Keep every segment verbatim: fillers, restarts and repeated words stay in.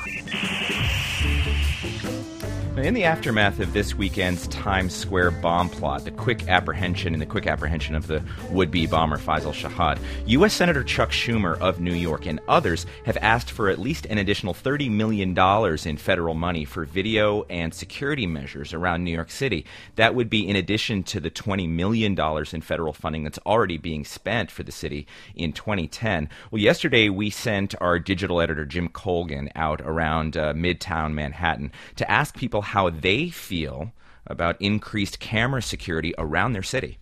In the aftermath of this weekend's Times Square bomb plot, the quick apprehension and the quick apprehension of the would-be bomber Faisal Shahad, U S. Senator Chuck Schumer of New York and others have asked for at least an additional thirty million dollars in federal money for video and security measures around New York City. That would be in addition to the twenty million dollars in federal funding that's already being spent for the city in twenty ten. Well, yesterday we sent our digital editor Jim Colgan out around uh, Midtown Manhattan to ask people how they feel about increased camera security around their city.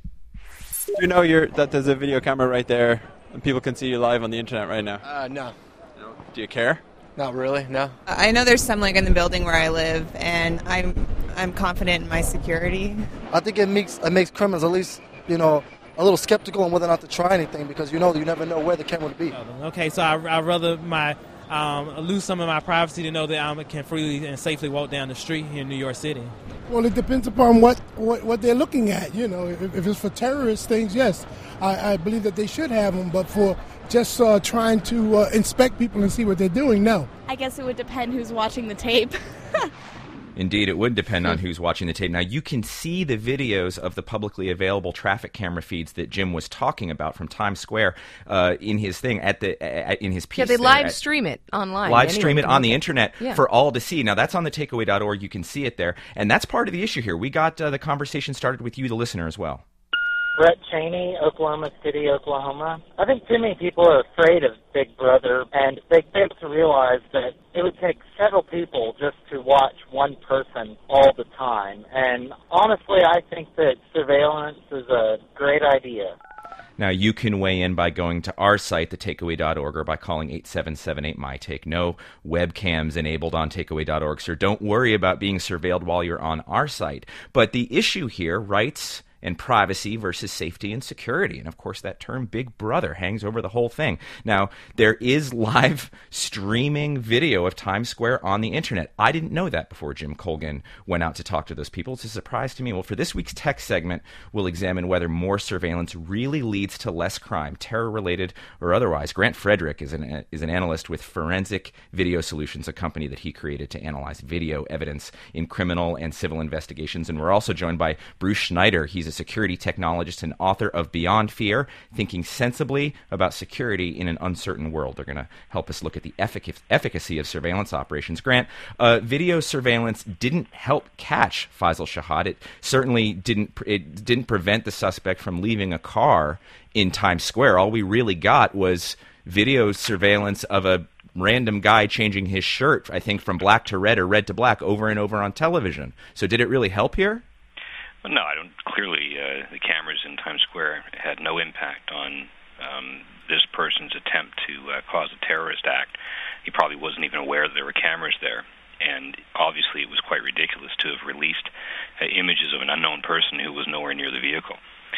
You know you're, that there's a video camera right there and people can see you live on the internet right now? Uh, no. no. Do you care? Not really, no. I know there's some like in the building where I live, and I'm I'm confident in my security. I think it makes it makes criminals at least, you know, a little skeptical on whether or not to try anything, because you know you never know where the camera would be. Okay, so I, I'd rather my um, lose some of my privacy to know that I can freely and safely walk down the street here in New York City. Well, it depends upon what, what, what they're looking at. You know, if, if it's for terrorist things, yes, I, I believe that they should have them. But for just uh, trying to uh, inspect people and see what they're doing, no. I guess it would depend who's watching the tape. Indeed, it would depend on who's watching the tape. Now, you can see the videos of the publicly available traffic camera feeds that Jim was talking about from Times Square uh, in his thing at the uh, in his piece. Yeah, they there live at, stream it online. Live stream it on the internet yeah. for all to see. Now, that's on the takeaway dot org. You can see it there, and that's part of the issue here. We got uh, the conversation started with you, the listener, as well. Brett Cheney, Oklahoma City, Oklahoma. I think too many people are afraid of Big Brother, and they fail to realize that it would take several people just to watch one person all the time. And honestly, I think that surveillance is a great idea. Now, you can weigh in by going to our site, the takeaway dot org, or by calling eight seven seven eight, M Y Take. No webcams enabled on takeaway dot org, so don't worry about being surveilled while you're on our site. But the issue here, rights and privacy versus safety and security. And, of course, that term Big Brother hangs over the whole thing. Now, there is live streaming video of Times Square on the internet. I didn't know that before Jim Colgan went out to talk to those people. It's a surprise to me. Well, for this week's tech segment, we'll examine whether more surveillance really leads to less crime, terror-related or otherwise. Grant Frederick is an, is an analyst with Forensic Video Solutions, a company that he created to analyze video evidence in criminal and civil investigations. And we're also joined by Bruce Schneider. He's a security technologist and author of Beyond Fear, Thinking Sensibly About Security in an Uncertain World. They're going to help us look at the effic- efficacy of surveillance operations. Grant, uh, video surveillance didn't help catch Faisal Shahad. It certainly didn't it didn't prevent the suspect from leaving a car in Times Square. All we really got was video surveillance of a random guy changing his shirt, I think, from black to red or red to black over and over on television. So did it really help here? Well, no, I don't. Clearly, uh, the cameras in Times Square had no impact on um, this person's attempt to uh, cause a terrorist act. He probably wasn't even aware that there were cameras there. And obviously, it was quite ridiculous to have released uh, images of an unknown person who was nowhere near the vehicle.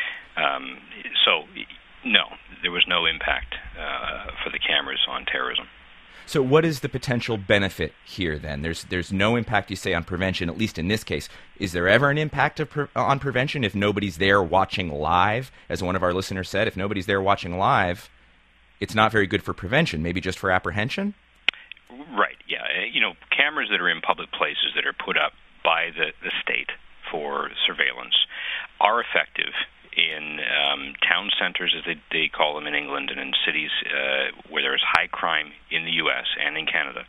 Um, so, no, there was no impact uh, for the cameras on terrorism. So what is the potential benefit here, then? There's there's no impact, you say, on prevention, at least in this case. Is there ever an impact of pre- on prevention if nobody's there watching live? As one of our listeners said, if nobody's there watching live, it's not very good for prevention, maybe just for apprehension? Right, yeah. You know, cameras that are in public places that are put up by the, the state for surveillance are effective in um, town centers, as they, they call them in England, and in cities uh, where there is high crime in the U S and in Canada,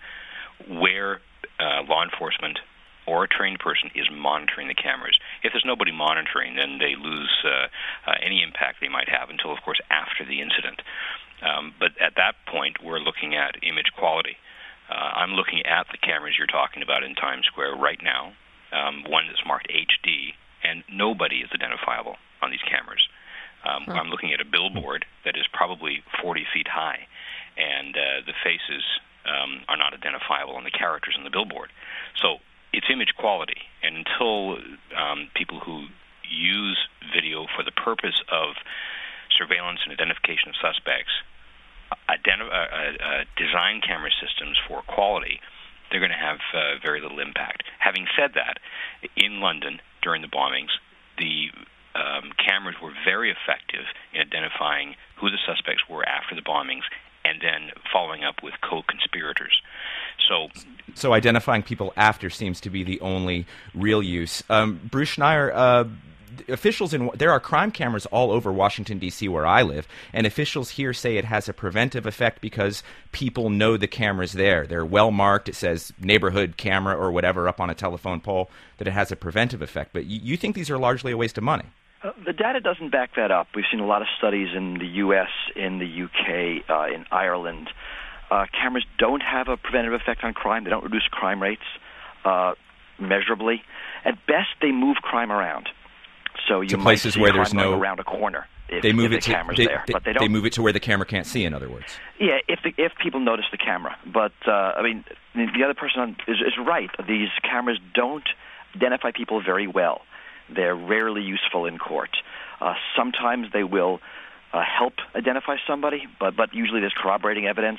where uh, law enforcement or a trained person is monitoring the cameras. If there's nobody monitoring, then they lose uh, uh, any impact they might have until, of course, after the incident. Um, but at that point, we're looking at image quality. Uh, I'm looking at the cameras you're talking about in Times Square right now, um, one that's marked H D, and nobody is identifiable on these cameras. Um, huh. I'm looking at a billboard that is probably forty feet high, and uh, the faces um, are not identifiable on the characters on the billboard. So it's image quality, and until um, people who use video for the purpose of surveillance and identification of suspects identi- uh, uh, design camera systems for quality, they're going to have uh, very little impact. Having said that, in London during the bombings, the um, cameras were very effective in identifying who the suspects were after the bombings and then following up with co-conspirators. So, so identifying people after seems to be the only real use. Um, Bruce Schneier, uh, officials in there are crime cameras all over Washington, D C, where I live, and officials here say it has a preventive effect because people know the camera's there. They're well marked. It says neighborhood camera or whatever up on a telephone pole, that it has a preventive effect. But you, you think these are largely a waste of money? Uh, the data doesn't back that up. We've seen a lot of studies in the U S, in the U K, uh, in Ireland. Uh, cameras don't have a preventive effect on crime. They don't reduce crime rates uh, measurably. At best, they move crime around. So you to might places see where crime there's no around a corner. If, they move if it the to camera's they, there, they, but they don't. They move it to where the camera can't see. In other words, yeah. If the, if people notice the camera, but uh, I mean, the other person is, is right. These cameras don't identify people very well. They're rarely useful in court. Uh, sometimes they will uh, help identify somebody, but but usually there's corroborating evidence.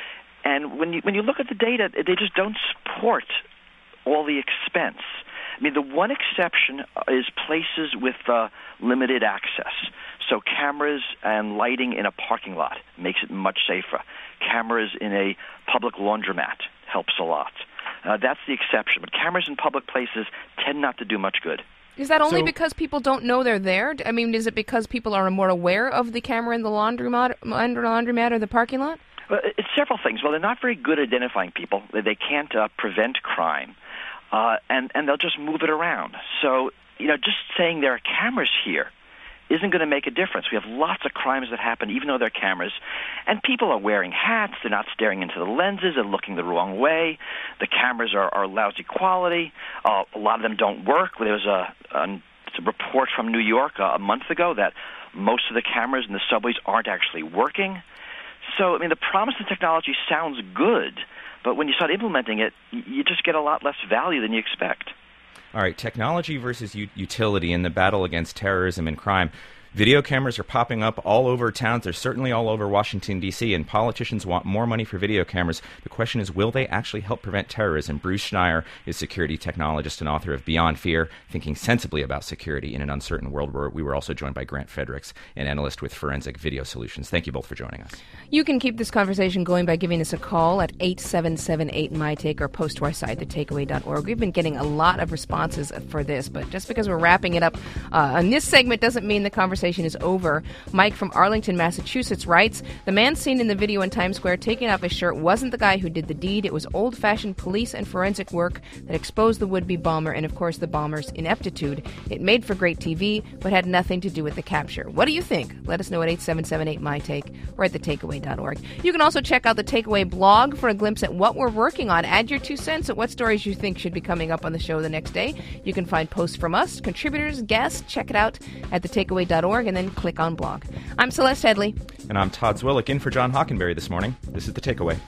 And when you when you look at the data, they just don't support all the expense. I mean, the one exception is places with uh, limited access. So cameras and lighting in a parking lot makes it much safer. Cameras in a public laundromat helps a lot. Uh, that's the exception. But cameras in public places tend not to do much good. Is that only So, because people don't know they're there? I mean, is it because people are more aware of the camera in the laundromat, laundromat or the parking lot? Well, it's several things. Well, they're not very good at identifying people. They can't uh, prevent crime. Uh, and, and they'll just move it around. So, you know, just saying there are cameras here isn't going to make a difference. We have lots of crimes that happen even though they're cameras. And people are wearing hats. They're not staring into the lenses. They're looking the wrong way. The cameras are, are lousy quality. Uh, a lot of them don't work. There was a, a, a report from New York uh, a month ago that most of the cameras in the subways aren't actually working. So, I mean, the promise of technology sounds good, but when you start implementing it, you just get a lot less value than you expect. All right, technology versus u- utility in the battle against terrorism and crime. Video cameras are popping up all over towns. They're certainly all over Washington, D C, and politicians want more money for video cameras. The question is, will they actually help prevent terrorism? Bruce Schneier is security technologist and author of Beyond Fear, Thinking Sensibly About Security in an Uncertain World. Where we were also joined by Grant Fredericks, an analyst with Forensic Video Solutions. Thank you both for joining us. You can keep this conversation going by giving us a call at eight seven seven eight M Y Take or post to our site, the takeaway dot org. We've been getting a lot of responses for this, but just because we're wrapping it up uh, on this segment doesn't mean the conversation is over. Mike from Arlington, Massachusetts writes, the man seen in the video in Times Square taking off his shirt wasn't the guy who did the deed. It was old-fashioned police and forensic work that exposed the would-be bomber and, of course, the bomber's ineptitude. It made for great T V, but had nothing to do with the capture. What do you think? Let us know at eight seven seven eight M Y Take or at the takeaway dot org. You can also check out the Takeaway blog for a glimpse at what we're working on. Add your two cents at what stories you think should be coming up on the show the next day. You can find posts from us, contributors, guests. Check it out at the takeaway dot org and then click on blog. I'm Celeste Headley. And I'm Todd Zwillich, in for John Hockenberry this morning. This is The Takeaway.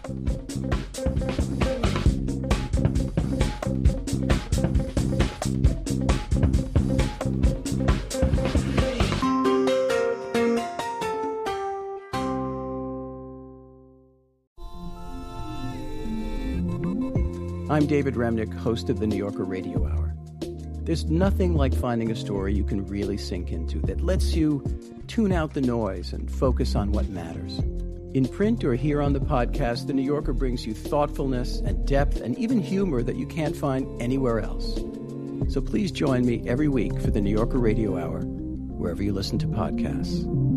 I'm David Remnick, host of the New Yorker Radio Hour. There's nothing like finding a story you can really sink into that lets you tune out the noise and focus on what matters. In print or here on the podcast, The New Yorker brings you thoughtfulness and depth and even humor that you can't find anywhere else. So please join me every week for the New Yorker Radio Hour, wherever you listen to podcasts.